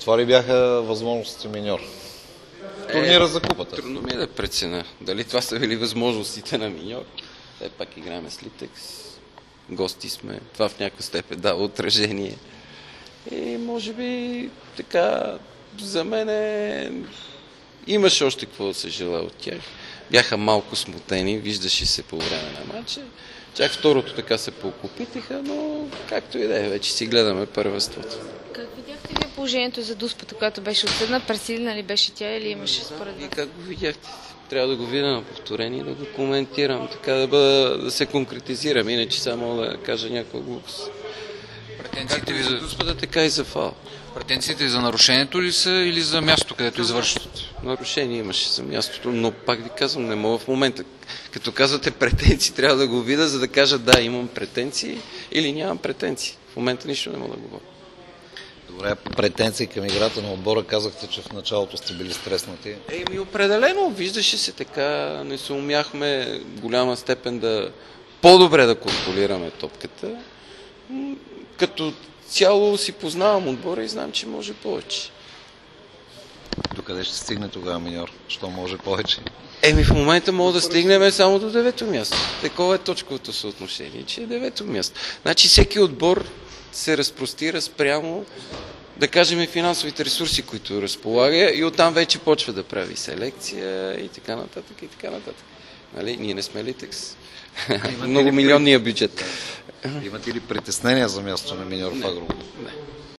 Това ли бяха възможностите миньор? Турнира за купата. Трудно ми е да преценя. Дали това са били възможностите на миньор? Все пак играем с Литекс. Гости сме. Това в някаква степен дава отражение. И може би така за мен имаше още какво да се желая от тях. Бяха малко смутени, виждаше се по време на матча. Чак второто така се поокупитиха, но както и да е, вече си гледаме първенството. Как видяхте вие положението за Дуспата, която беше отсъдна? Пресилена ли беше тя или имаше според И вас? как го видяхте? Трябва да го видя на повторение и да го коментирам, така да се конкретизирам, иначе само да кажа някаква глупост. Претенциите ви Както за... за Дуспата, така и за фал. Претенциите за нарушението ли са или за мястото, където извършват? Нарушение имаше за мястото, но пак ви казвам, не мога в момента. Като казвате претенции, трябва да го видя, за да кажа да, имам претенции или нямам претенции. В момента нищо не мога да говоря. Добре, претенции към играта на отбора. Казахте, че в началото сте били стреснати. Определено, виждаше се така, не се умяхме в голяма степен да по-добре да контролираме топката. Като цяло си познавам отбора и знам, че може повече. Докъде ще стигне тогава миньор? Що може повече? В момента мога да стигнем само до 9-то място. Такова е точковото съотношение, че е 9-то място. Значи всеки отбор се разпростира спрямо, да кажем, финансовите ресурси, които разполага, и оттам вече почва да прави селекция и така нататък, и така нататък. Нали? Ние не сме Литекс. Многомилионния бюджет. Имате ли притеснения за място на миньор в Агро? Не.